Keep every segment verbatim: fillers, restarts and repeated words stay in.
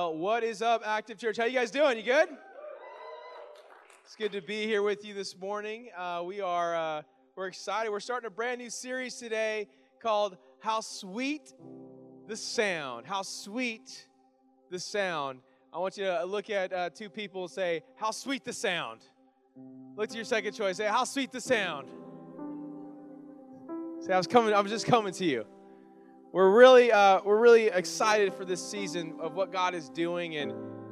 Well, what is up, Active Church? How you guys doing? You good? It's good to be here with you this morning. Uh, we are uh, we're excited. We're starting a brand new series today called "How Sweet the Sound." How sweet the sound. I want you to look at uh, two people and say, "How sweet the sound." Look to your second choice. Say, "How sweet the sound." Say, "I was coming. I was just coming to you." We're really, uh, we're really excited for this season of what God is doing, and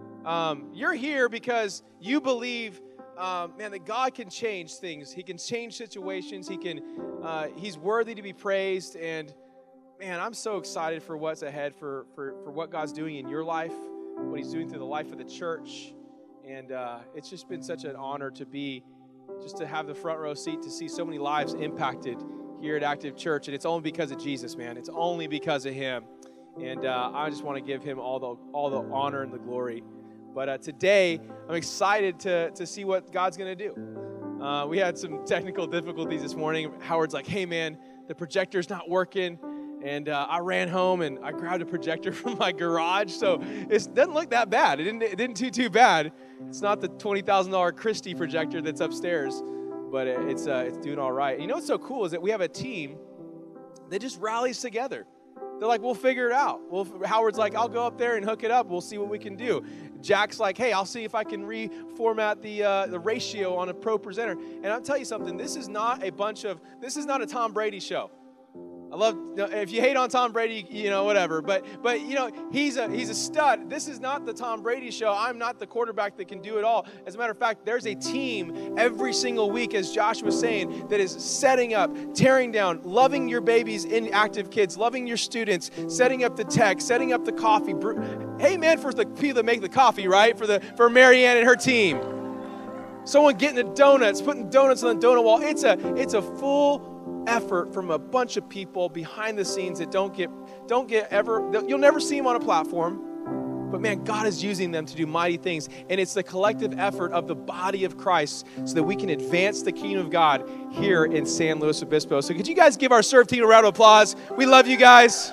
um, you're here because you believe, uh, man, that God can change things. He can change situations. He can. Uh, he's worthy to be praised, and man, I'm so excited for what's ahead, for for for what God's doing in your life, what He's doing through the life of the church, and uh, it's just been such an honor to be, just to have the front row seat to see so many lives impacted here at Active Church, and it's only because of Jesus, man. It's only because of Him, and uh, I just want to give Him all the all the honor and the glory. But uh, today, I'm excited to to see what God's going to do. Uh, we had some technical difficulties this morning. Howard's like, "Hey, man, the projector's not working," and uh, I ran home and I grabbed a projector from my garage, so it doesn't look that bad. It didn't it didn't do too bad. It's not the twenty thousand dollars Christie projector that's upstairs. But it's uh, it's doing all right. You know what's so cool is that we have a team that just rallies together. They're like, we'll figure it out. Well, Howard's like, I'll go up there and hook it up. We'll see what we can do. Jack's like, hey, I'll see if I can reformat the uh, the ratio on a Pro Presenter. And I'll tell you something. This is not a bunch of. This is not a Tom Brady show. I love, if you hate on Tom Brady, you know, whatever. But, but you know, he's a he's a stud. This is not the Tom Brady show. I'm not the quarterback that can do it all. As a matter of fact, there's a team every single week, as Josh was saying, that is setting up, tearing down, loving your babies in Active Kids, loving your students, setting up the tech, setting up the coffee. Hey, man, for the people that make the coffee, right? For the for Marianne and her team. Someone getting the donuts, putting donuts on the donut wall. It's a it's a full effort from a bunch of people behind the scenes that don't get don't get ever you'll never see them on a platform, but man, God is using them to do mighty things, and it's the collective effort of the body of Christ so that we can advance the kingdom of God here in San Luis Obispo. So could you guys give our serve team a round of applause? We love you guys.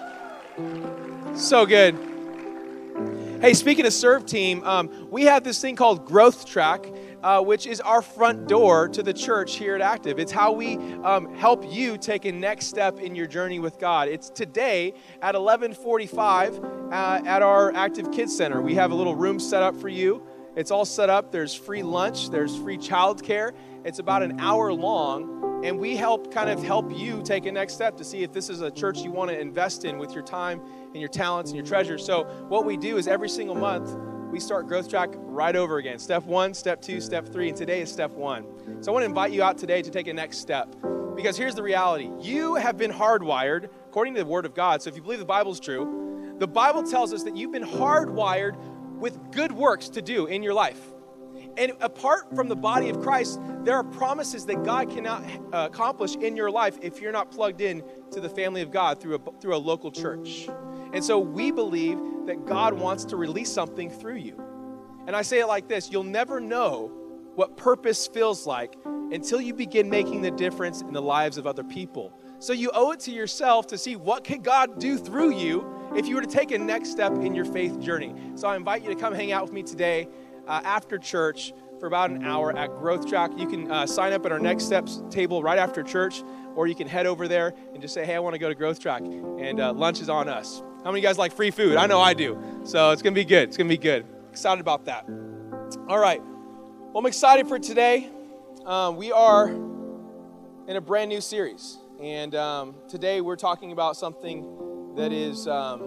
So good. Hey, speaking of serve team, um, we have this thing called Growth Track, Uh, which is our front door to the church here at Active. It's how we um, help you take a next step in your journey with God. It's today at eleven forty-five uh, at our Active Kids Center. We have a little room set up for you. It's all set up. There's free lunch. There's free childcare. It's about an hour long, and we help kind of help you take a next step to see if this is a church you want to invest in with your time and your talents and your treasures. So what we do is every single month, we start Growth Track right over again. Step one, step two, step three, and today is step one. So I want to invite you out today to take a next step, because here's the reality. You have been hardwired, according to the Word of God. So if you believe the Bible's true, the Bible tells us that you've been hardwired with good works to do in your life. And apart from the body of Christ, there are promises that God cannot uh, accomplish in your life if you're not plugged in to the family of God through a, through a local church. And so we believe that God wants to release something through you. And I say it like this: you'll never know what purpose feels like until you begin making the difference in the lives of other people. So you owe it to yourself to see what can God do through you if you were to take a next step in your faith journey. So I invite you to come hang out with me today uh, after church for about an hour at Growth Track. You can uh, sign up at our Next Steps table right after church, or you can head over there and just say, hey, I want to go to Growth Track, and uh, lunch is on us. How many of you guys like free food? I know I do. So it's going to be good. It's going to be good. Excited about that. All right. Well, I'm excited for today. Um, we are in a brand new series. And um, today we're talking about something that is um,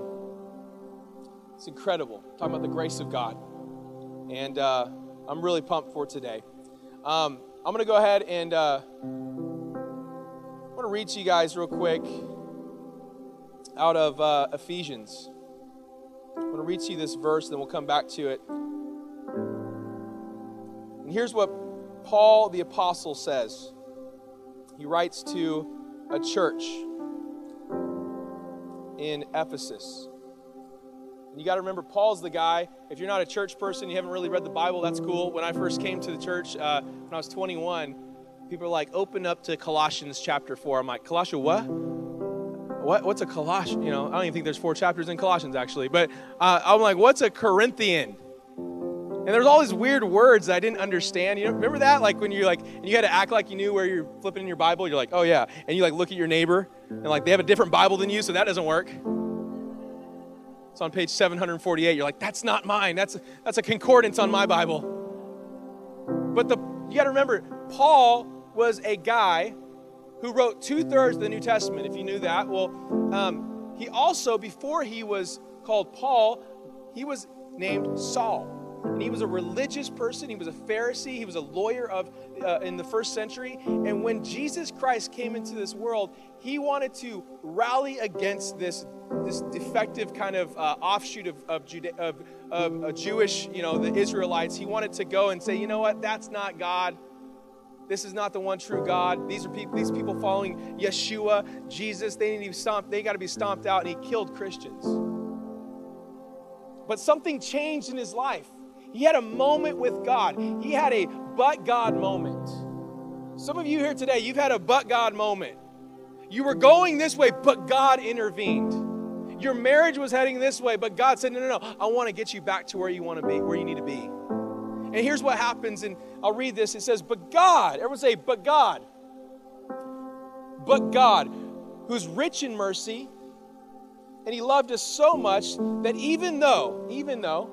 it's incredible. We're talking about the grace of God. And uh, I'm really pumped for today. Um, I'm going to go ahead and uh, I want to read to you guys real quick out of uh, Ephesians. I'm going to read to you this verse, then we'll come back to it. And here's what Paul the Apostle says. He writes to a church in Ephesus. And you got to remember, Paul's the guy. If you're not a church person, you haven't really read the Bible, that's cool. When I first came to the church, uh, when I was twenty-one, people are like, open up to Colossians chapter four. I'm like, Colossians what? what, what's a Colossian? You know, I don't even think there's four chapters in Colossians, actually. But uh, I'm like, what's a Corinthian? And there's all these weird words that I didn't understand. You know, remember that? Like when you're like, and you had to act like you knew where you're flipping in your Bible. You're like, oh yeah. And you like look at your neighbor and like they have a different Bible than you, so that doesn't work. It's on page seven hundred forty-eight. You're like, that's not mine. That's, that's a concordance on my Bible. But the you got to remember, Paul was a guy who wrote two-thirds of the New Testament, if you knew that. Well, um, he also, before he was called Paul, he was named Saul. And he was a religious person. He was a Pharisee. He was a lawyer of uh, in the first century. And when Jesus Christ came into this world, he wanted to rally against this, this defective kind of uh, offshoot of of, Jude- of of a Jewish, you know, the Israelites. He wanted to go and say, you know what? That's not God. This is not the one true God. These are people. These people following Yeshua, Jesus. They need to be stomped. They got to be stomped out. And he killed Christians. But something changed in his life. He had a moment with God. He had a but God moment. Some of you here today, you've had a but God moment. You were going this way, but God intervened. Your marriage was heading this way, but God said, no, no, no, I want to get you back to where you want to be, where you need to be. And here's what happens, and I'll read this. It says, but God, everyone say, but God. But God, who's rich in mercy, and he loved us so much that even though, even though,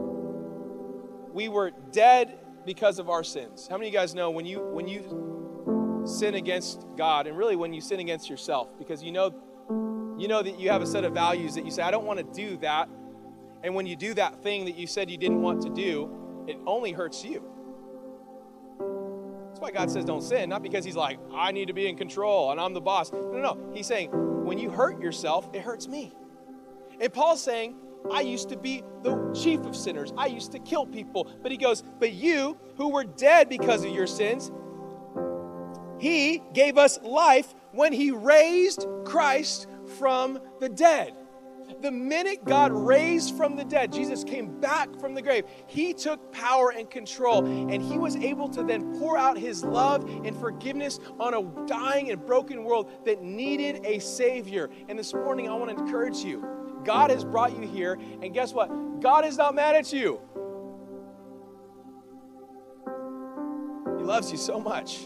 we were dead because of our sins. How many of you guys know when you when you sin against God, and really when you sin against yourself, because you know you know that you have a set of values that you say, I don't want to do that. And when you do that thing that you said you didn't want to do, it only hurts you. That's why God says don't sin, not because he's like, I need to be in control and I'm the boss. No, no, no. He's saying, when you hurt yourself, it hurts me. And Paul's saying, I used to be the chief of sinners. I used to kill people. But he goes, but you who were dead because of your sins, he gave us life when he raised Christ from the dead. The minute God raised from the dead, Jesus came back from the grave, he took power and control, and he was able to then pour out his love and forgiveness on a dying and broken world that needed a Savior. And this morning, I want to encourage you. God has brought you here, and guess what? God is not mad at you. He loves you so much.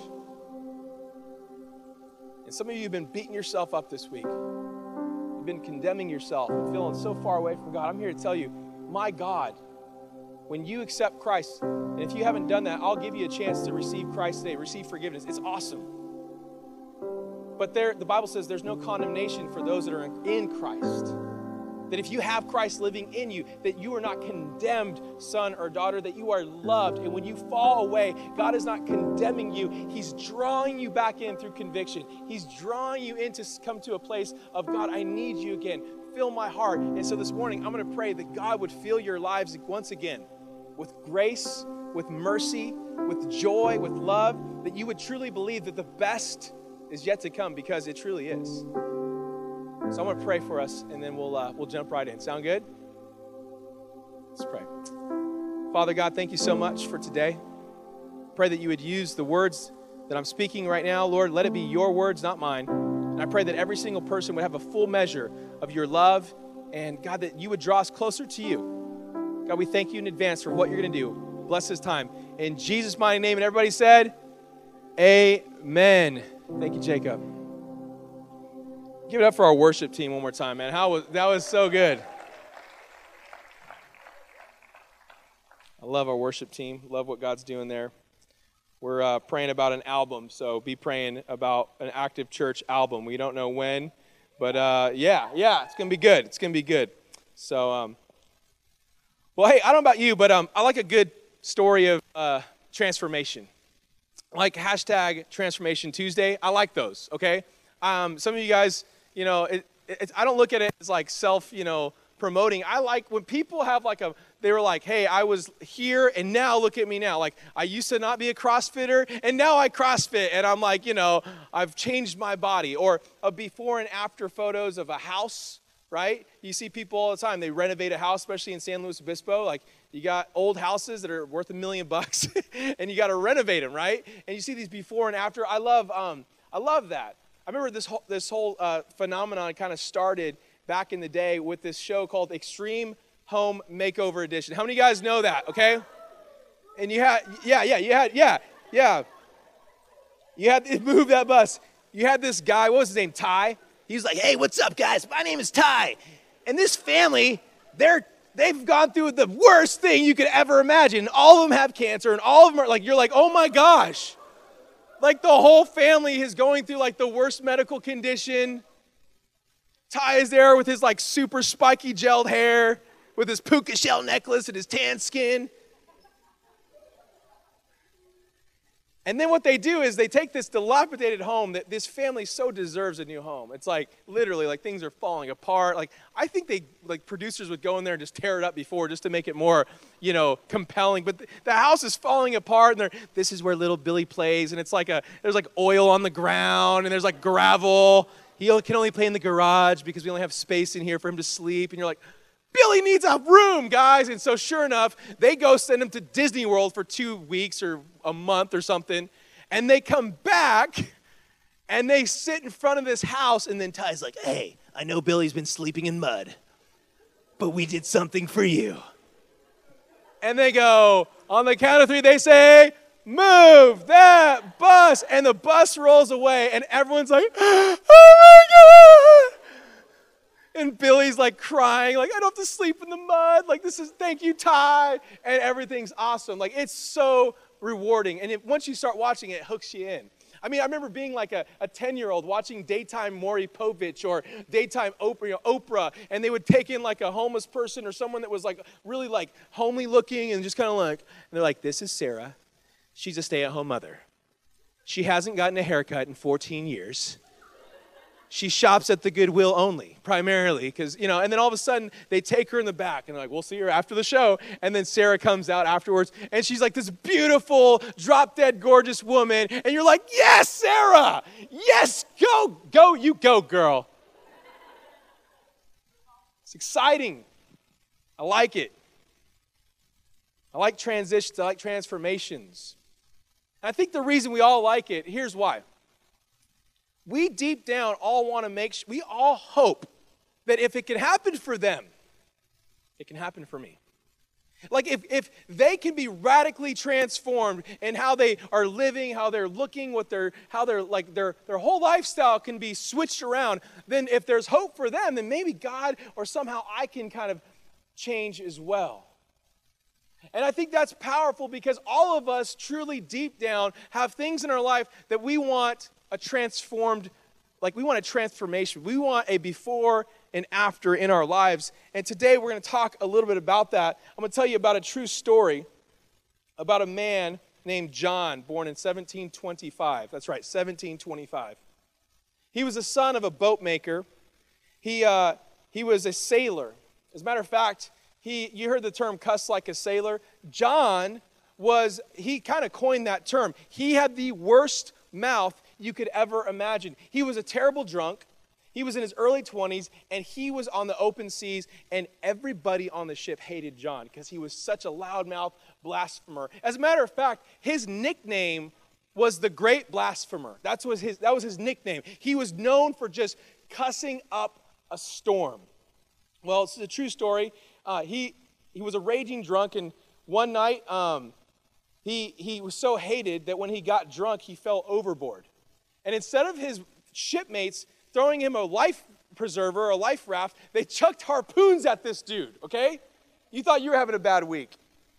And some of you have been beating yourself up this week. You've been condemning yourself and feeling so far away from God. I'm here to tell you, my God, when you accept Christ, and if you haven't done that, I'll give you a chance to receive Christ today, receive forgiveness. It's awesome. But there, the Bible says there's no condemnation for those that are in Christ. That if you have Christ living in you, that you are not condemned, son or daughter, that you are loved. And when you fall away, God is not condemning you. He's drawing you back in through conviction. He's drawing you in to come to a place of, God, I need you again. Fill my heart. And so this morning, I'm going to pray that God would fill your lives once again with grace, with mercy, with joy, with love, that you would truly believe that the best is yet to come, because it truly is. So I'm going to pray for us, and then we'll uh, we'll jump right in. Sound good? Let's pray. Father God, thank you so much for today. Pray that you would use the words that I'm speaking right now. Lord, let it be your words, not mine. And I pray that every single person would have a full measure of your love, and God, that you would draw us closer to you. God, we thank you in advance for what you're going to do. Bless this time. In Jesus' mighty name, and everybody said, amen. Thank you, Jacob. Give it up for our worship team one more time, man. How was that was so good. I love our worship team. Love what God's doing there. We're uh, praying about an album, so be praying about an Active Church album. We don't know when, but uh, yeah, yeah, it's gonna be good. It's gonna be good. So, um, well, hey, I don't know about you, but um, I like a good story of uh, transformation. Like hashtag Transformation Tuesday. I like those. Okay, um, some of you guys. You know, it, it, I don't look at it as like self, you know, promoting. I like when people have like a, they were like, hey, I was here and now look at me now. Like I used to not be a CrossFitter and now I CrossFit and I'm like, you know, I've changed my body. Or a before and after photos of a house, right? You see people all the time. They renovate a house, especially in San Luis Obispo. Like you got old houses that are worth a million bucks and you got to renovate them, right? And you see these before and after. I love, um, I love that. I remember this whole, this whole uh, phenomenon kind of started back in the day with this show called Extreme Home Makeover Edition. How many of you guys know that, okay? And you had, yeah, yeah, you had, yeah, yeah. You had to move that bus. You had this guy, what was his name, Ty? He was like, hey, what's up, guys? My name is Ty. And this family, they're, they've gone through the worst thing you could ever imagine. All of them have cancer, and all of them are like, you're like, oh my gosh. Like the whole family is going through like the worst medical condition. Ty is there with his like super spiky gelled hair, with his puka shell necklace and his tan skin. And then what they do is they take this dilapidated home that this family so deserves a new home. It's like literally like things are falling apart. Like I think they like producers would go in there and just tear it up before just to make it more, you know, compelling. But the, the house is falling apart, and they're, this is where little Billy plays, and it's like a there's like oil on the ground, and there's like gravel. He can only play in the garage because we only have space in here for him to sleep. And you're like, Billy needs a room, guys. And so sure enough, they go send him to Disney World for two weeks or a month or something. And they come back and they sit in front of this house. And then Ty's like, hey, I know Billy's been sleeping in mud, but we did something for you. And they go, on the count of three, they say, move that bus. And the bus rolls away and everyone's like, oh my God. And Billy's like crying, like, I don't have to sleep in the mud. Like, this is, thank you, Ty. And everything's awesome. Like, it's so rewarding. And it, once you start watching it, it hooks you in. I mean, I remember being like a, a ten-year-old watching daytime Maury Povich or daytime Oprah, you know, Oprah, and they would take in like a homeless person or someone that was like really like homely looking and just kind of like, and they're like, this is Sarah. She's a stay-at-home mother. She hasn't gotten a haircut in fourteen years. She shops at the Goodwill only, primarily, because, you know, and then all of a sudden, they take her in the back, and they're like, we'll see her after the show, and then Sarah comes out afterwards, and she's like this beautiful, drop-dead gorgeous woman, and you're like, yes, Sarah! Yes, go, go, you go, girl. It's exciting. I like it. I like transitions, I like transformations. And I think the reason we all like it, here's why. We deep down all want to make sure, we all hope that if it can happen for them, it can happen for me. Like if, if they can be radically transformed in how they are living, how they're looking, what they're, how they're like their, their whole lifestyle can be switched around, then if there's hope for them, then maybe God or somehow I can kind of change as well. And I think that's powerful because all of us truly deep down have things in our life that we want a transformed, like we want a transformation. We want a before and after in our lives. And today we're going to talk a little bit about that. I'm going to tell you about a true story about a man named John, born in seventeen twenty-five. That's right, seventeen twenty-five. He was the son of a boat maker. He, uh, he was a sailor. As a matter of fact, he, you heard the term cuss like a sailor. John was, he kind of coined that term. He had the worst mouth you could ever imagine. He was a terrible drunk. He was in his early twenties, and he was on the open seas, and everybody on the ship hated John because he was such a loudmouth blasphemer. As a matter of fact, his nickname was the Great Blasphemer. That's was his, that was his nickname. He was known for just cussing up a storm. Well, it's a true story. Uh, he, he was a raging drunk, and one night um, he, he was so hated that when he got drunk, he fell overboard. And instead of his shipmates throwing him a life preserver, a life raft, they chucked harpoons at this dude, okay? You thought you were having a bad week.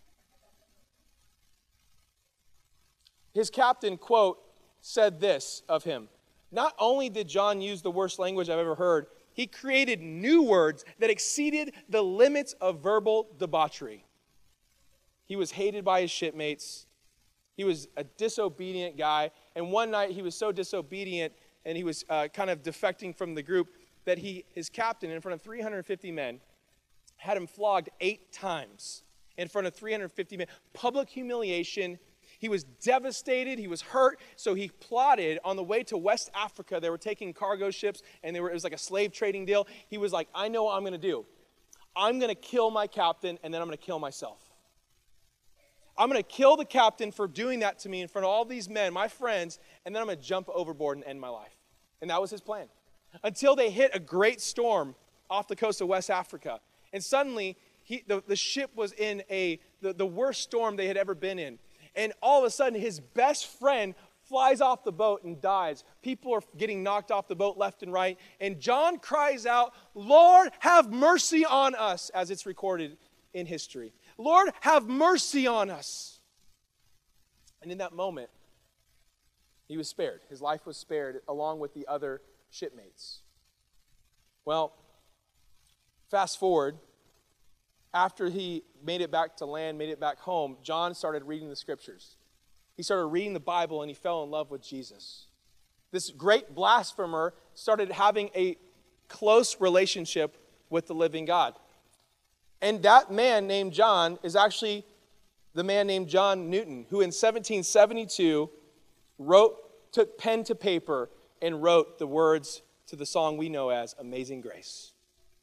His captain, quote, said this of him: not only did John use the worst language I've ever heard, he created new words that exceeded the limits of verbal debauchery. He was hated by his shipmates. He was a disobedient guy. And one night he was so disobedient and he was uh, kind of defecting from the group that he, his captain, in front of three hundred fifty men, had him flogged eight times in front of three hundred fifty men. Public humiliation. He was devastated. He was hurt. So he plotted on the way to West Africa. They were taking cargo ships, and they were, it was like a slave trading deal. He was like, I know what I'm going to do. I'm going to kill my captain, and then I'm going to kill myself. I'm going to kill the captain for doing that to me in front of all these men, my friends, and then I'm going to jump overboard and end my life. And that was his plan. Until they hit a great storm off the coast of West Africa. And suddenly, he, the, the ship was in a the, the worst storm they had ever been in. And all of a sudden, his best friend flies off the boat and dies. People are getting knocked off the boat left and right. And John cries out, "Lord, have mercy on us," as it's recorded in history. Lord, have mercy on us. And in that moment, he was spared. His life was spared along with the other shipmates. Well, fast forward, after he made it back to land, made it back home, John started reading the scriptures. He started reading the Bible and he fell in love with Jesus. This great blasphemer started having a close relationship with the living God. And that man named John is actually the man named John Newton, who in seventeen seventy-two wrote, took pen to paper and wrote the words to the song we know as Amazing Grace.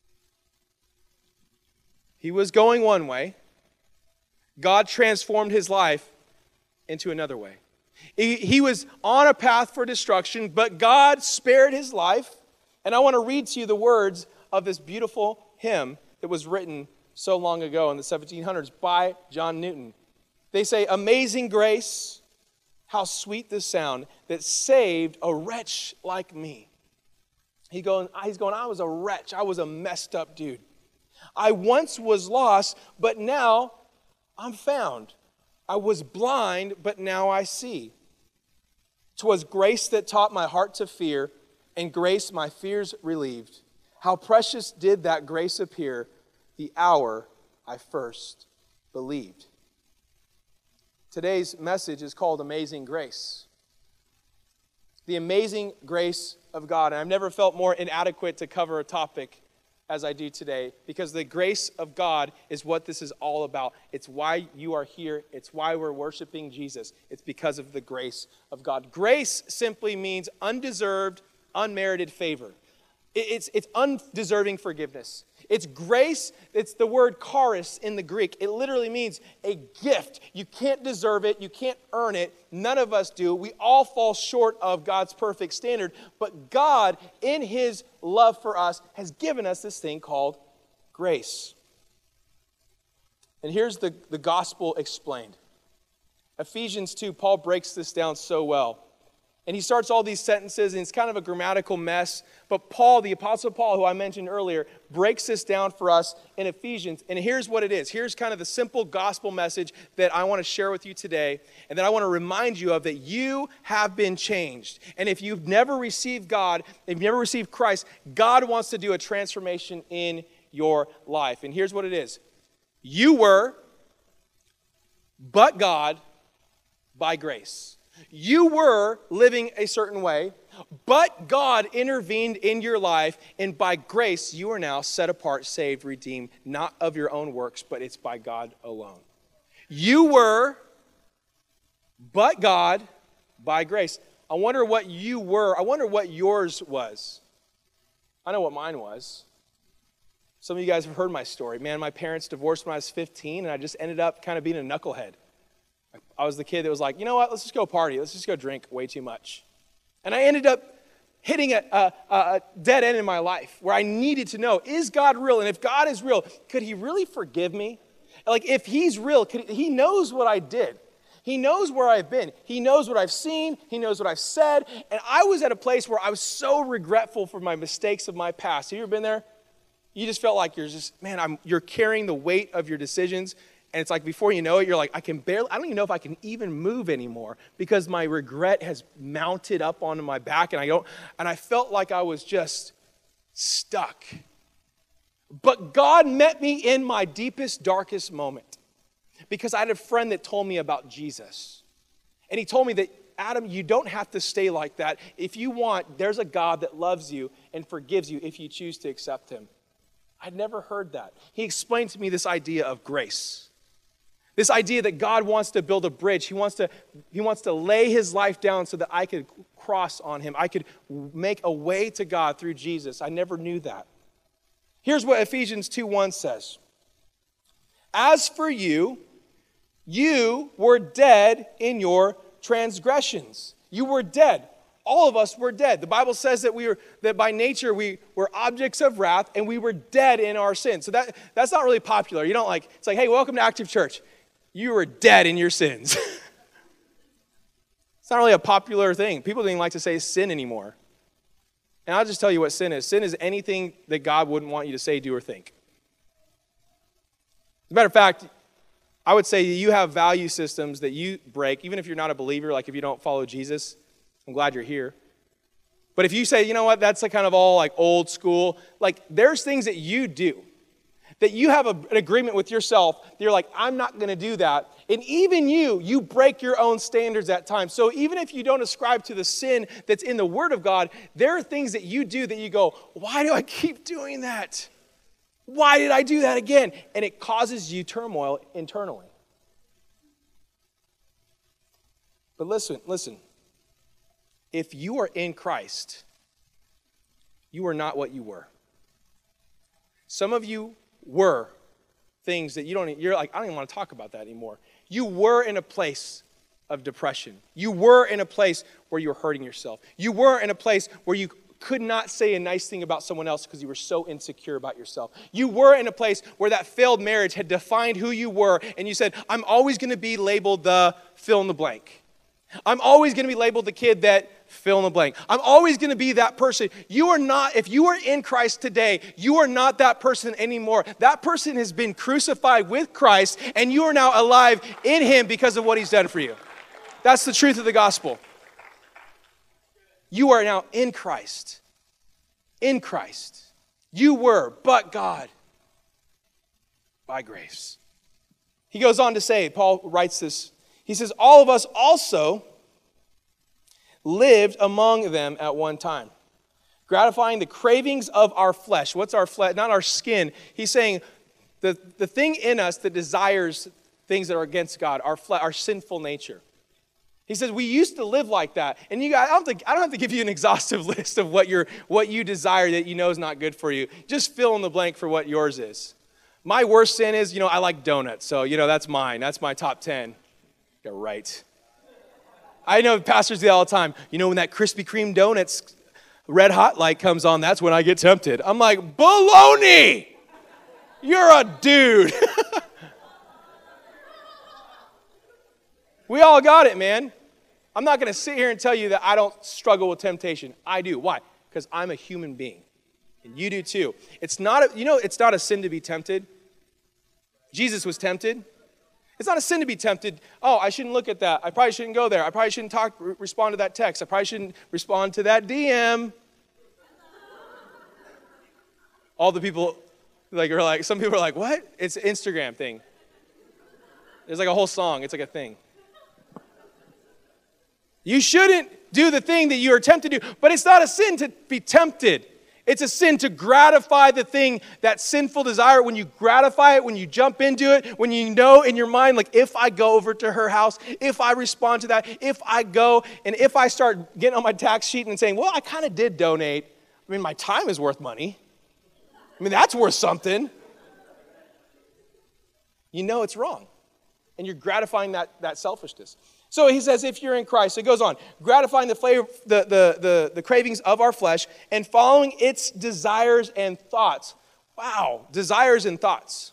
He was going one way. God transformed his life into another way. He, he was on a path for destruction, but God spared his life. And I want to read to you the words of this beautiful hymn that was written so long ago in the seventeen hundreds by John Newton. They say, "Amazing grace, how sweet the sound that saved a wretch like me." He going, he's going, I was a wretch. I was a messed up dude. I once was lost, but now I'm found. I was blind, but now I see. 'Twas grace that taught my heart to fear, and grace my fears relieved. How precious did that grace appear the hour I first believed. Today's message is called Amazing Grace. The amazing grace of God. And I've never felt more inadequate to cover a topic as I do today, because the grace of God is what this is all about. It's why you are here. It's why we're worshiping Jesus. It's because of the grace of God. Grace simply means undeserved, unmerited favor. It's, it's undeserving forgiveness. It's grace. It's the word charis in the Greek. It literally means a gift. You can't deserve it. You can't earn it. None of us do. We all fall short of God's perfect standard. But God, in his love for us, has given us this thing called grace. And here's the, the gospel explained. Ephesians two, Paul breaks this down so well. And he starts all these sentences, and it's kind of a grammatical mess. But Paul, the Apostle Paul, who I mentioned earlier, breaks this down for us in Ephesians. And here's what it is. Here's kind of the simple gospel message that I want to share with you today, and that I want to remind you of, that you have been changed. And if you've never received God, if you've never received Christ, God wants to do a transformation in your life. And here's what it is. You were, but God, by grace. You were living a certain way, but God intervened in your life, and by grace, you are now set apart, saved, redeemed, not of your own works, but it's by God alone. You were, but God, by grace. I wonder what you were. I wonder what yours was. I know what mine was. Some of you guys have heard my story. Man, my parents divorced when I was fifteen, and I just ended up kind of being a knucklehead. I was the kid that was like, you know what, let's just go party. Let's just go drink way too much. And I ended up hitting a, a, a dead end in my life where I needed to know, is God real? And if God is real, could he really forgive me? Like, if he's real, could he, he knows what I did. He knows where I've been. He knows what I've seen. He knows what I've said. And I was at a place where I was so regretful for my mistakes of my past. Have you ever been there? You just felt like you're just, man, I'm, you're carrying the weight of your decisions. And it's like, before you know it, you're like, I can barely, I don't even know if I can even move anymore, because my regret has mounted up onto my back, and I don't, and I felt like I was just stuck. But God met me in my deepest, darkest moment, because I had a friend that told me about Jesus. And he told me that, Adam, you don't have to stay like that. If you want, there's a God that loves you and forgives you if you choose to accept him. I'd never heard that. He explained to me this idea of grace. This idea that God wants to build a bridge. He wants to, he wants to lay his life down so that I could cross on him. I could make a way to God through Jesus. I never knew that. Here's what Ephesians two one says. As for you, you were dead in your transgressions. You were dead. all of us were dead. The Bible says that we were that by nature we were objects of wrath and we were dead in our sins. So that that's not really popular. You don't like, it's like, hey, welcome to Active Church. You were dead in your sins. It's not really a popular thing. People don't even like to say sin anymore. And I'll just tell you what sin is. Sin is anything that God wouldn't want you to say, do, or think. As a matter of fact, I would say you have value systems that you break, even if you're not a believer, like if you don't follow Jesus. I'm glad you're here. But if you say, you know what, that's like kind of all like old school, like there's things that you do, that you have a, an agreement with yourself, that you're like, I'm not going to do that. And even you, you break your own standards at times. So even if you don't ascribe to the sin that's in the Word of God, there are things that you do that you go, why do I keep doing that? Why did I do that again? And it causes you turmoil internally. But listen, listen. If you are in Christ, you are not what you were. Some of you were things that you don't, you're like, I don't even want to talk about that anymore. You were in a place of depression. You were in a place where you were hurting yourself. You were in a place where you could not say a nice thing about someone else because you were so insecure about yourself. You were in a place where that failed marriage had defined who you were, and you said, I'm always going to be labeled the fill in the blank. I'm always going to be labeled the kid that fill in the blank. I'm always going to be that person. You are not, if you are in Christ today, you are not that person anymore. That person has been crucified with Christ, and you are now alive in Him because of what He's done for you. That's the truth of the gospel. You are now in Christ. In Christ. You were, but God, by grace. He goes on to say, Paul writes this, he says, all of us also lived among them at one time, gratifying the cravings of our flesh. What's our flesh? Not our skin. He's saying the, the thing in us that desires things that are against God, our flesh, our sinful nature. He says, we used to live like that. And you guys, I don't, think, I don't have to give you an exhaustive list of what, you're, what you desire that you know is not good for you. Just fill in the blank for what yours is. My worst sin is, you know, I like donuts. So, you know, that's mine. That's my top ten. You're right. I know pastors do that all the time. You know, when that Krispy Kreme donuts red hot light comes on, that's when I get tempted. I'm like, baloney! You're a dude. We all got it, man. I'm not going to sit here and tell you that I don't struggle with temptation. I do. Why? Because I'm a human being. And you do too. It's not, a, you know, it's not a sin to be tempted. Jesus was tempted. It's not a sin to be tempted. Oh, I shouldn't look at that. I probably shouldn't go there. I probably shouldn't talk, re- respond to that text. I probably shouldn't respond to that D M. All the people, like, are like, some people are like, what? It's an Instagram thing. There's like a whole song. It's like a thing. You shouldn't do the thing that you are tempted to do, but it's not a sin to be tempted. It's a sin to gratify the thing, that sinful desire. When you gratify it, when you jump into it, when you know in your mind, like, if I go over to her house, if I respond to that, if I go, and if I start getting on my tax sheet and saying, well, I kind of did donate. I mean, my time is worth money. I mean, that's worth something. You know it's wrong. And you're gratifying that, that selfishness. So he says, if you're in Christ, it goes on, gratifying the, flavor, the, the, the, the cravings of our flesh and following its desires and thoughts. Wow, desires and thoughts.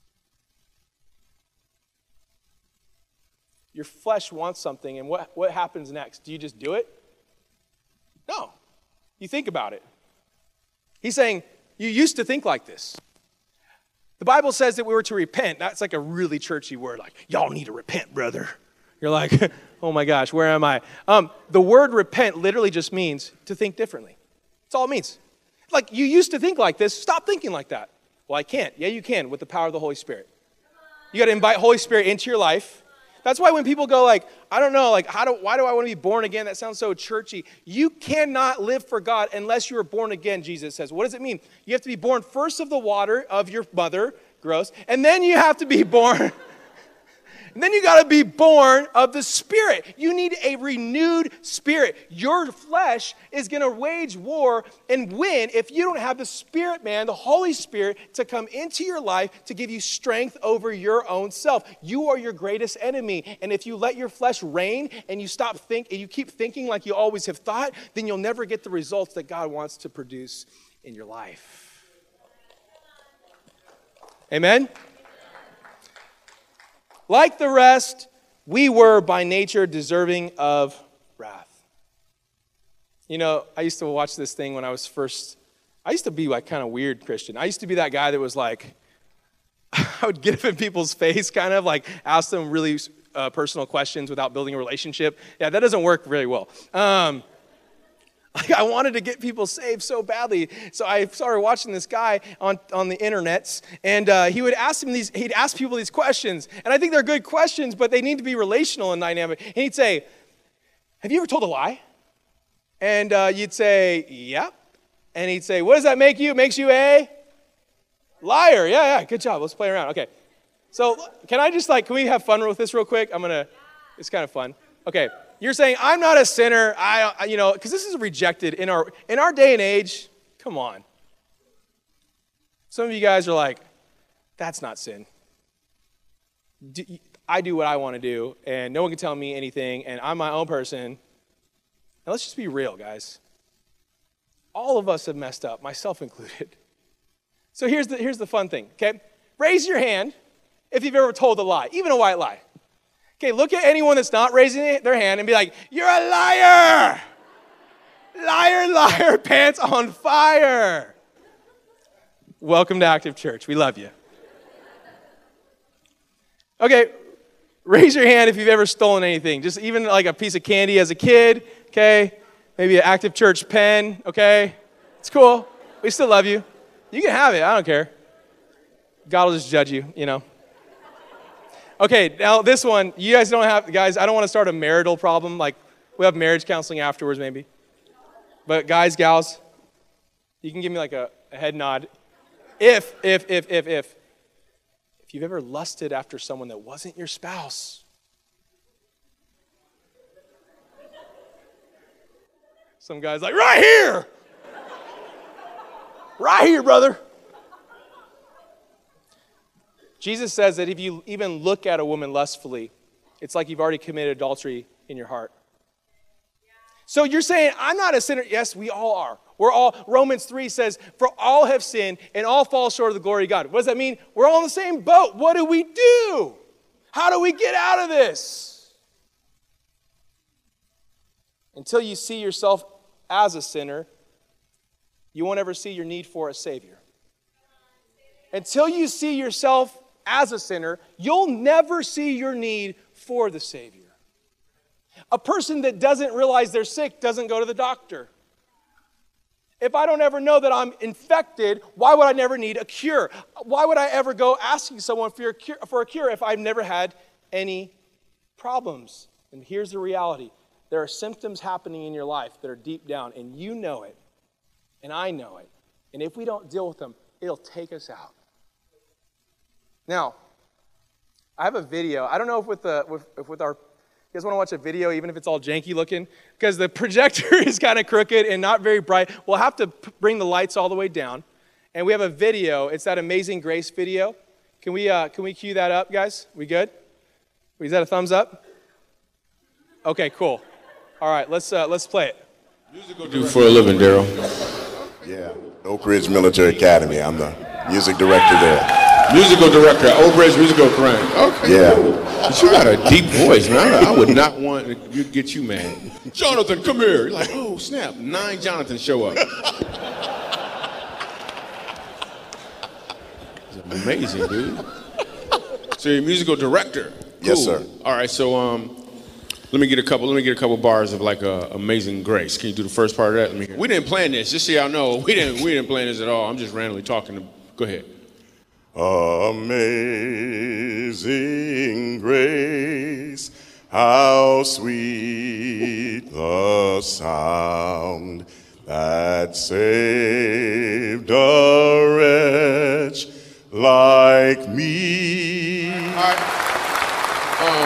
Your flesh wants something, and what, what happens next? Do you just do it? No. You think about it. He's saying, you used to think like this. The Bible says that we were to repent. That's like a really churchy word, like, y'all need to repent, brother. You're like, oh my gosh, where am I? Um, the word repent literally just means to think differently. That's all it means. Like, you used to think like this. Stop thinking like that. Well, I can't. Yeah, you can with the power of the Holy Spirit. You got to invite Holy Spirit into your life. That's why when people go like, I don't know, like, how do, why do I want to be born again? That sounds so churchy. You cannot live for God unless you are born again, Jesus says. What does it mean? You have to be born first of the water of your mother, gross, and then you have to be born... And then you got to be born of the Spirit. You need a renewed spirit. Your flesh is going to wage war and win if you don't have the Spirit, man, the Holy Spirit, to come into your life to give you strength over your own self. You are your greatest enemy. And if you let your flesh reign and you stop think and you keep thinking like you always have thought, then you'll never get the results that God wants to produce in your life. Amen? Like the rest, we were by nature deserving of wrath. You know, I used to watch this thing when I was first, I used to be like kind of weird Christian. I used to be that guy that was like, I would get up in people's face, kind of like ask them really uh, personal questions without building a relationship. Yeah, that doesn't work very well. Um, Like I wanted to get people saved so badly, so I started watching this guy on, on the internets, and uh, he would ask him these. He'd ask people these questions, and I think they're good questions, but they need to be relational and dynamic. And he'd say, "Have you ever told a lie?" And uh, you'd say, "Yep." And he'd say, "What does that make you? It makes you a liar." Yeah, yeah. Good job. Let's play around. Okay. So can I just like, can we have fun with this real quick? I'm gonna. It's kind of fun. Okay. You're saying, I'm not a sinner, I, you know, because this is rejected in our in our day and age. Come on. Some of you guys are like, that's not sin. Do, I do what I want to do, and no one can tell me anything, and I'm my own person. Now, let's just be real, guys. All of us have messed up, myself included. So here's the, here's the fun thing, okay? Raise your hand if you've ever told a lie, even a white lie. Okay, look at anyone that's not raising their hand and be like, you're a liar! Liar, liar, pants on fire! Welcome to Active Church. We love you. Okay, raise your hand if you've ever stolen anything. Just even like a piece of candy as a kid, okay? Maybe an Active Church pen, okay? It's cool. We still love you. You can have it. I don't care. God will just judge you, you know. Okay, now this one, you guys don't have, guys, I don't want to start a marital problem. Like, we have marriage counseling afterwards, maybe. But guys, gals, you can give me like a, a head nod. If, if, if, if, if, if you've ever lusted after someone that wasn't your spouse. Some guy's like, right here! Right here, brother. Jesus says that if you even look at a woman lustfully, it's like you've already committed adultery in your heart. So you're saying, I'm not a sinner. Yes, we all are. We're all, Romans three says, for all have sinned and all fall short of the glory of God. What does that mean? We're all in the same boat. What do we do? How do we get out of this? Until you see yourself as a sinner, you won't ever see your need for a Savior. Until you see yourself as a sinner, you'll never see your need for the Savior. A person that doesn't realize they're sick doesn't go to the doctor. If I don't ever know that I'm infected, why would I never need a cure? Why would I ever go asking someone for a cure, for a cure if I've never had any problems? And here's the reality. There are symptoms happening in your life that are deep down, and you know it, and I know it. And if we don't deal with them, it'll take us out. Now, I have a video. I don't know if with the with, if with our, you guys want to watch a video, even if it's all janky looking, because the projector is kind of crooked and not very bright. We'll have to p- bring the lights all the way down, and we have a video. It's that Amazing Grace video. Can we uh, can we cue that up, guys? We good? Is that a thumbs up? Okay, cool. All right, let's uh, let's play it. Music do for a living, Daryl. Yeah, Oak Ridge Military Academy. I'm the music director there. Musical director at Oak Ridge Musical Academy. Okay. Yeah. But you got a deep voice, man. I would not want to get you mad. Jonathan, come here. You're like, oh, snap. Nine Jonathans show up. It's amazing, dude. So you're a musical director. Cool. Yes, sir. All right, so um, let me get a couple. Let me get a couple bars of like uh, Amazing Grace. Can you do the first part of that? Let me hear. We didn't plan this. Just so y'all know, we didn't. We didn't plan this at all. I'm just randomly talking. To, go ahead. Amazing grace, how sweet the sound that saved a wretch like me. All right. Um,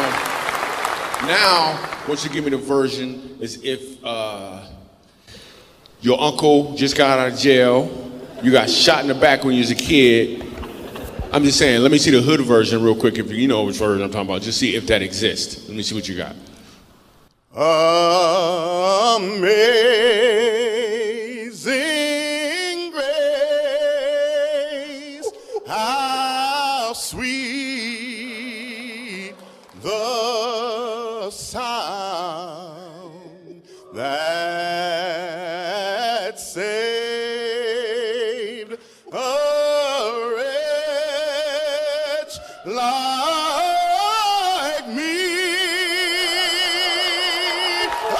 Now, once you give me the version, is if uh, your uncle just got out of jail, you got shot in the back when you was a kid. I'm just saying, let me see the hood version real quick, if you know which version I'm talking about. Just see if that exists. Let me see what you got. Amazing grace, how sweet the sound that saved a wretch like me. I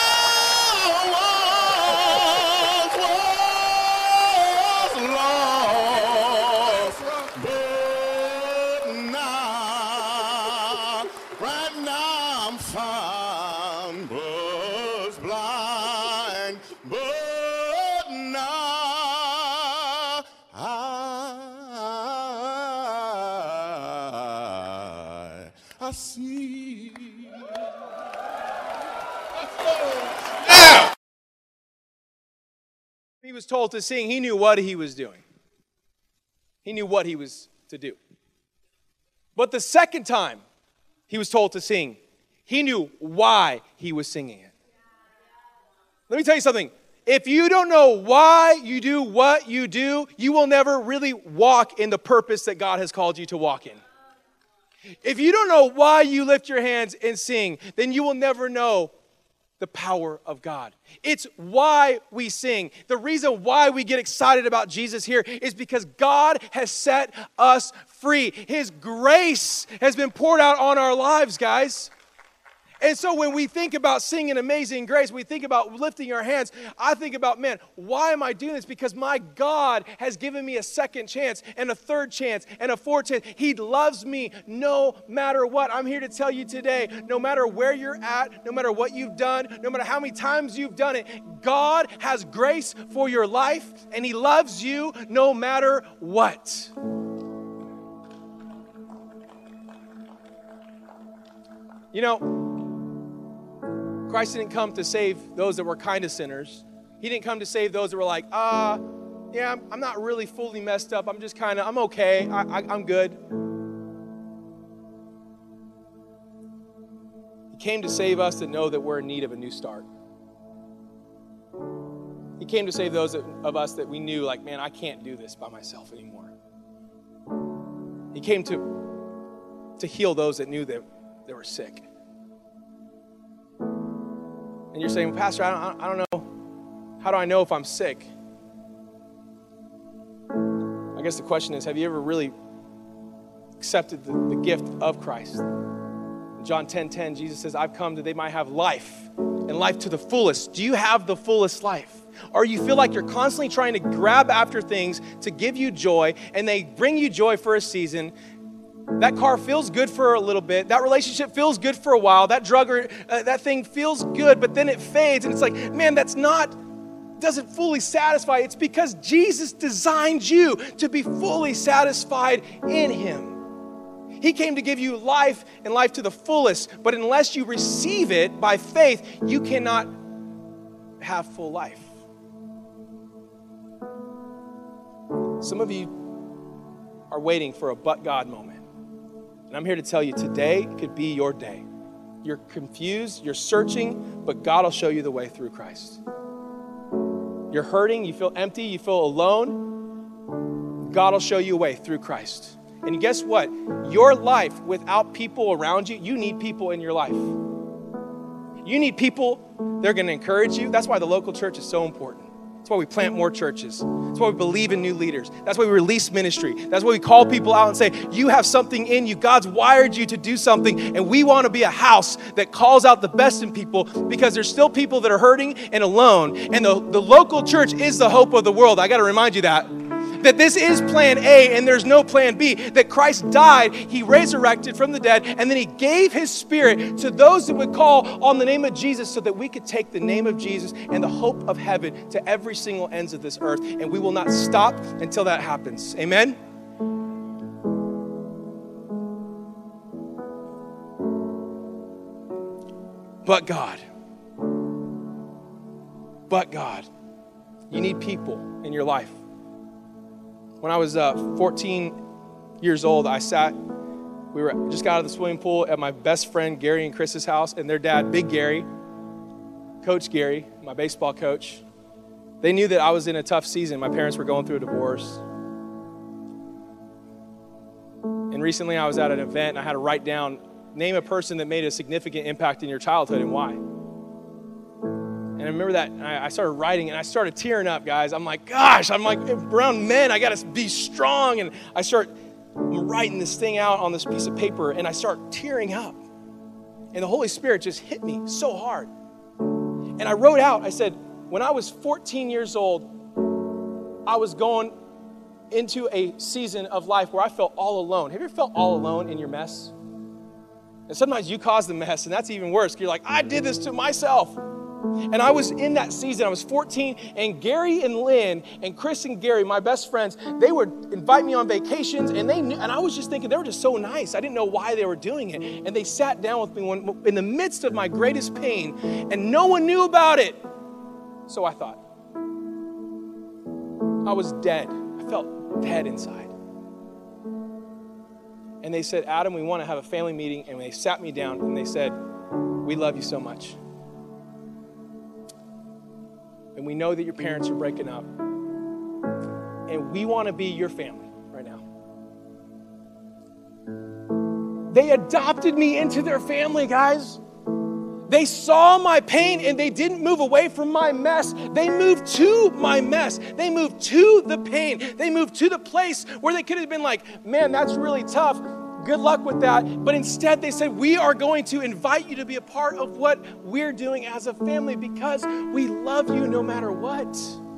once was lost, but now, right now I'm found. Was blind, but now I, I see. Now! He was told to sing. He knew what he was doing. He knew what he was to do. But the second time he was told to sing, he knew why he was singing it. Let me tell you something. If you don't know why you do what you do, you will never really walk in the purpose that God has called you to walk in. If you don't know why you lift your hands and sing, then you will never know the power of God. It's why we sing. The reason why we get excited about Jesus here is because God has set us free. His grace has been poured out on our lives, guys. And so when we think about singing Amazing Grace, we think about lifting our hands, I think about, man, why am I doing this? Because my God has given me a second chance and a third chance and a fourth chance. He loves me no matter what. I'm here to tell you today, no matter where you're at, no matter what you've done, no matter how many times you've done it, God has grace for your life and He loves you no matter what. You know, Christ didn't come to save those that were kind of sinners. He didn't come to save those that were like, ah, uh, yeah, I'm not really fully messed up. I'm just kind of, I'm okay. I, I, I'm good. He came to save us that know that we're in need of a new start. He came to save those of us that we knew, like, man, I can't do this by myself anymore. He came to, to heal those that knew that they were sick. And you're saying, Pastor, I don't, I don't know. How do I know if I'm sick? I guess the question is, have you ever really accepted the, the gift of Christ? In John ten ten, Jesus says, I've come that they might have life, and life to the fullest. Do you have the fullest life? Or you feel like you're constantly trying to grab after things to give you joy, and they bring you joy for a season. That car feels good for a little bit. That relationship feels good for a while. That drug or uh, that thing feels good, but then it fades. And it's like, man, that's not, doesn't fully satisfy. It's because Jesus designed you to be fully satisfied in Him. He came to give you life and life to the fullest. But unless you receive it by faith, you cannot have full life. Some of you are waiting for a but God moment. And I'm here to tell you, today could be your day. You're confused, you're searching, but God will show you the way through Christ. You're hurting, you feel empty, you feel alone. God will show you a way through Christ. And guess what? Your life without people around you, you need people in your life. You need people, they're going to encourage you. That's why the local church is so important. That's why we plant more churches. That's why we believe in new leaders. That's why we release ministry. That's why we call people out and say, you have something in you. God's wired you to do something. And we want to be a house that calls out the best in people, because there's still people that are hurting and alone. And the, the local church is the hope of the world. I got to remind you that. That this is plan A and there's no plan B. That Christ died, He resurrected from the dead, and then He gave His Spirit to those that would call on the name of Jesus, so that we could take the name of Jesus and the hope of heaven to every single ends of this earth. And we will not stop until that happens. Amen? but God. But God. You need people in your life. When I was uh, fourteen years old, I sat, we were just got out of the swimming pool at my best friend Gary and Chris's house, and their dad, Big Gary, Coach Gary, my baseball coach, they knew that I was in a tough season. My parents were going through a divorce. And recently I was at an event and I had to write down, name a person that made a significant impact in your childhood and why. And I remember that I started writing and I started tearing up, guys. I'm like, gosh, I'm like around men, I got to be strong. And I start writing this thing out on this piece of paper and I start tearing up. And the Holy Spirit just hit me so hard. And I wrote out, I said, when I was fourteen years old, I was going into a season of life where I felt all alone. Have you ever felt all alone in your mess? And sometimes you cause the mess, and that's even worse. You're like, I did this to myself. And I was in that season. I was fourteen, and Gary and Lynn and Chris and Gary, my best friends, they would invite me on vacations, and they knew, and I was just thinking they were just so nice. I didn't know why they were doing it. And they sat down with me when, in the midst of my greatest pain, and no one knew about it. So I thought. I was dead. I felt dead inside. And they said, Adam, we want to have a family meeting. And they sat me down and they said, we love you so much. And we know that your parents are breaking up. And we want to be your family right now. They adopted me into their family, guys. They saw my pain and they didn't move away from my mess. They moved to my mess. They moved to the pain. They moved to the place where they could have been like, man, that's really tough. Good luck with that. But instead they said, we are going to invite you to be a part of what we're doing as a family because we love you no matter what.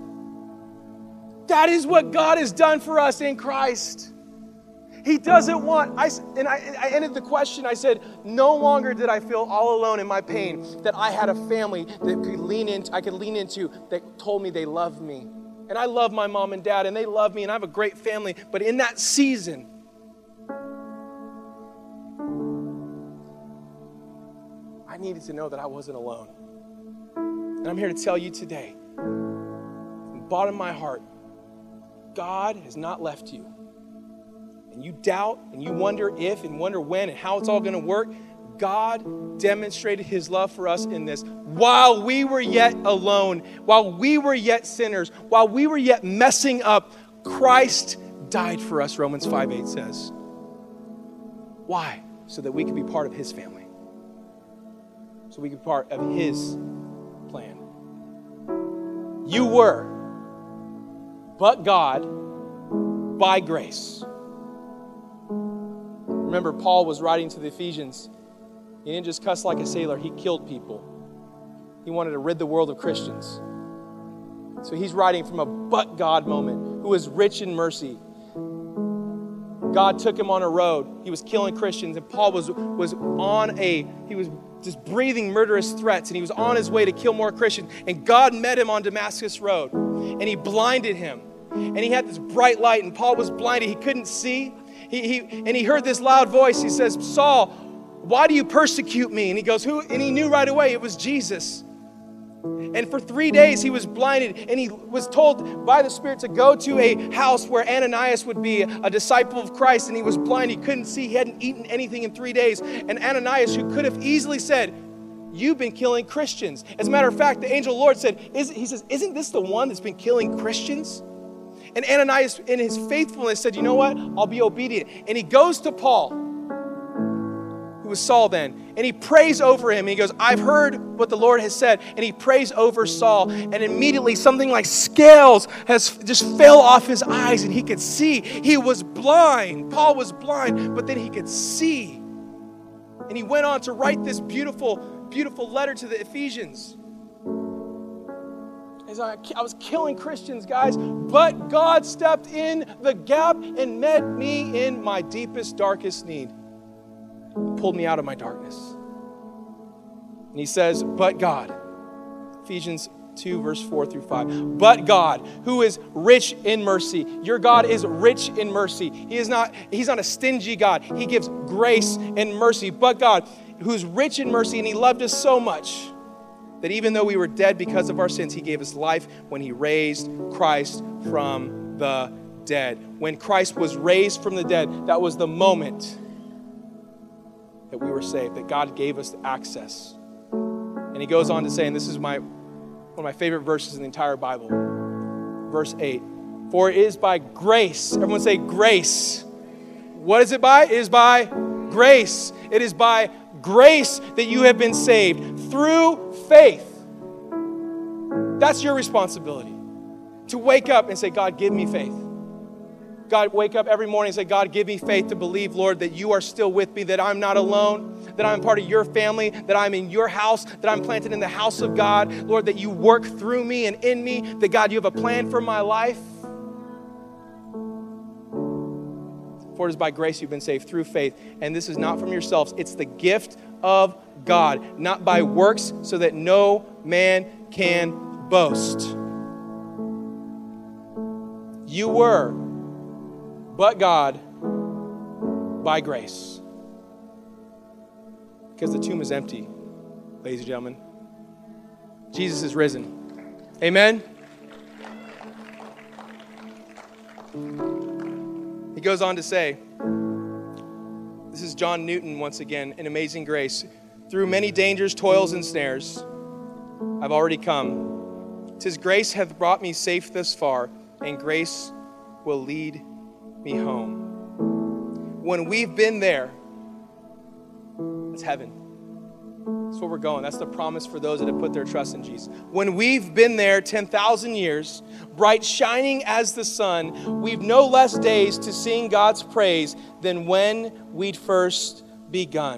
That is what God has done for us in Christ. He doesn't want, I, and I, I ended the question, I said, no longer did I feel all alone in my pain, that I had a family that could lean in, I could lean into that told me they loved me. And I love my mom and dad, and they love me, and I have a great family. But in that season, I needed to know that I wasn't alone. And I'm here to tell you today, from the bottom of my heart, God has not left you. And you doubt and you wonder if and wonder when and how it's all going to work, God demonstrated his love for us in this. While we were yet alone, while we were yet sinners, while we were yet messing up, Christ died for us, Romans five eight says. Why? So that we could be part of his family. So we could be part of his plan. You were, but God, by grace. Remember, Paul was writing to the Ephesians. He didn't just cuss like a sailor. He killed people. He wanted to rid the world of Christians. So he's writing from a but God moment, who is rich in mercy. God took him on a road. He was killing Christians, and Paul was, was on a, he was just breathing murderous threats, and he was on his way to kill more Christians. And God met him on Damascus Road, and he blinded him. And he had this bright light, and Paul was blinded. He couldn't see. He, he, and he heard this loud voice. He says, Saul, why do you persecute me? And he goes, who? And he knew right away it was Jesus. And for three days he was blinded, and he was told by the Spirit to go to a house where Ananias would be a disciple of Christ, and he was blind. He couldn't see. He hadn't eaten anything in three days. And Ananias, who could have easily said, you've been killing Christians. As a matter of fact, the angel of the Lord said, Is, he says, isn't this the one that's been killing Christians? And Ananias, in his faithfulness, said, you know what? I'll be obedient. And he goes to Paul, who was Saul then, and he prays over him. And he goes, I've heard what the Lord has said. And he prays over Saul. And immediately something like scales has just fell off his eyes, and he could see. He was blind. Paul was blind, but then he could see. And he went on to write this beautiful, beautiful letter to the Ephesians. I was killing Christians, guys, but God stepped in the gap and met me in my deepest, darkest need. He pulled me out of my darkness. And he says, but God, Ephesians two, verse four through five, but God, who is rich in mercy. Your God is rich in mercy. He is not, he's not a stingy God. He gives grace and mercy. But God, who's rich in mercy, and he loved us so much that even though we were dead because of our sins, he gave us life when he raised Christ from the dead. When Christ was raised from the dead, that was the moment that we were saved, that God gave us access. And he goes on to say, and this is my one of my favorite verses in the entire Bible, verse eight, for it is by grace, everyone say grace. What is it by? It is by grace. It is by grace that you have been saved through faith. That's your responsibility, to wake up and say, God, give me faith. God, wake up every morning and say, God, give me faith to believe, Lord, that you are still with me, that I'm not alone, that I'm part of your family, that I'm in your house, that I'm planted in the house of God. Lord, that you work through me and in me, that God, you have a plan for my life. For it is by grace you've been saved through faith. And this is not from yourselves. It's the gift of God, not by works, so that no man can boast. You were, but God, by grace. Because the tomb is empty, ladies and gentlemen. Jesus is risen. Amen? He goes on to say, this is John Newton once again, in Amazing Grace. Through many dangers, toils, and snares, I've already come. 'Tis grace hath brought me safe thus far, and grace will lead me home. When we've been there, it's heaven. That's where we're going. That's the promise for those that have put their trust in Jesus. When we've been there ten thousand years, bright shining as the sun, we've no less days to sing God's praise than when we'd first begun.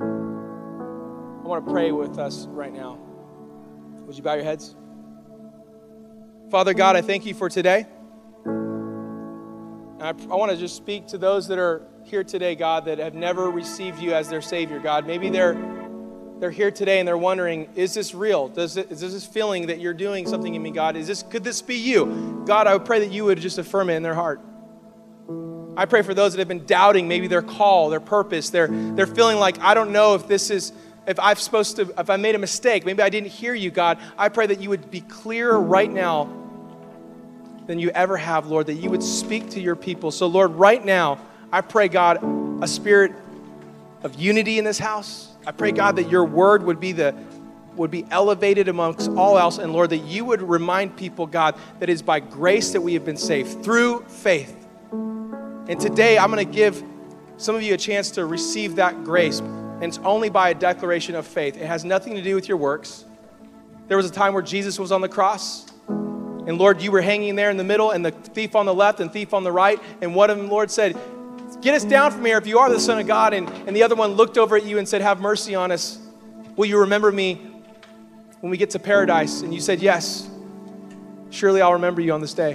I want to pray with us right now. Would you bow your heads? Father God, I thank you for today. And I, I want to just speak to those that are here today, God, that have never received you as their Savior, God. Maybe they're they're here today and they're wondering, is this real? Does it, is this feeling that you're doing something in me, God? Is this, could this be you? God, I would pray that you would just affirm it in their heart. I pray for those that have been doubting maybe their call, their purpose. They're, they're feeling like, I don't know if this is, if I'm supposed to, if I made a mistake, maybe I didn't hear you, God. I pray that you would be clearer right now than you ever have, Lord, that you would speak to your people. So, Lord, right now, I pray, God, a spirit of unity in this house. I pray, God, that your word would be the would be elevated amongst all else. And, Lord, that you would remind people, God, that it is by grace that we have been saved through faith. And today, I'm going to give some of you a chance to receive that grace. And it's only by a declaration of faith. It has nothing to do with your works. There was a time where Jesus was on the cross. And, Lord, you were hanging there in the middle, and the thief on the left and thief on the right. And one of them, Lord, said, get us down from here if you are the Son of God. And, and the other one looked over at you and said, have mercy on us. Will you remember me when we get to paradise? And you said, yes. Surely I'll remember you on this day.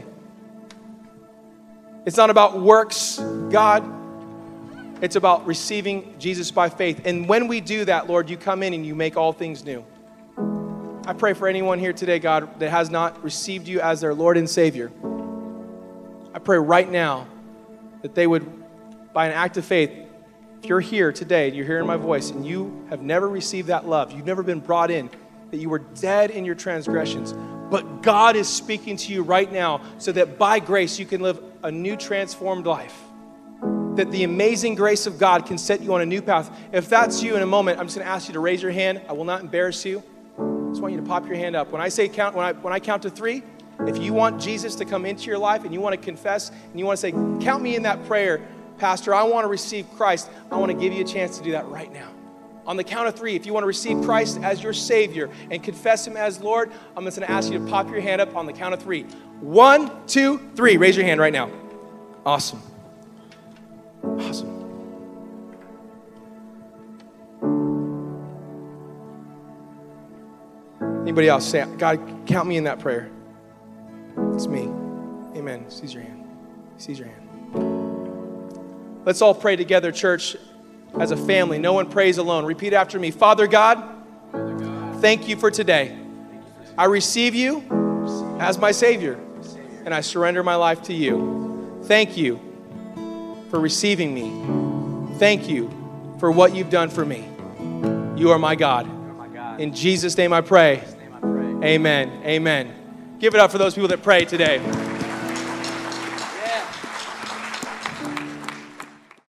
It's not about works, God. It's about receiving Jesus by faith. And when we do that, Lord, you come in and you make all things new. I pray for anyone here today, God, that has not received you as their Lord and Savior. I pray right now that they would, by an act of faith, if you're here today, you're hearing my voice, and you have never received that love, you've never been brought in, that you were dead in your transgressions, but God is speaking to you right now so that by grace you can live a new transformed life, that the amazing grace of God can set you on a new path. If that's you, in a moment, I'm just going to ask you to raise your hand. I will not embarrass you. I just want you to pop your hand up. When I say count, when I, when I count to three, if you want Jesus to come into your life and you want to confess and you want to say, count me in that prayer, Pastor, I want to receive Christ, I want to give you a chance to do that right now. On the count of three, if you want to receive Christ as your Savior and confess Him as Lord, I'm just going to ask you to pop your hand up on the count of three. One, two, three. Raise your hand right now. Awesome. Awesome. Anybody else say, God, count me in that prayer? It's me. Amen. Seize your hand. Seize your hand. Let's all pray together, church, as a family. No one prays alone. Repeat after me. Father God, Father God, thank you for today. I receive you as my Savior, and I surrender my life to you. Thank you for receiving me. Thank you for what you've done for me. You are my God. In Jesus' name I pray. Amen. Amen. Give it up for those people that pray today.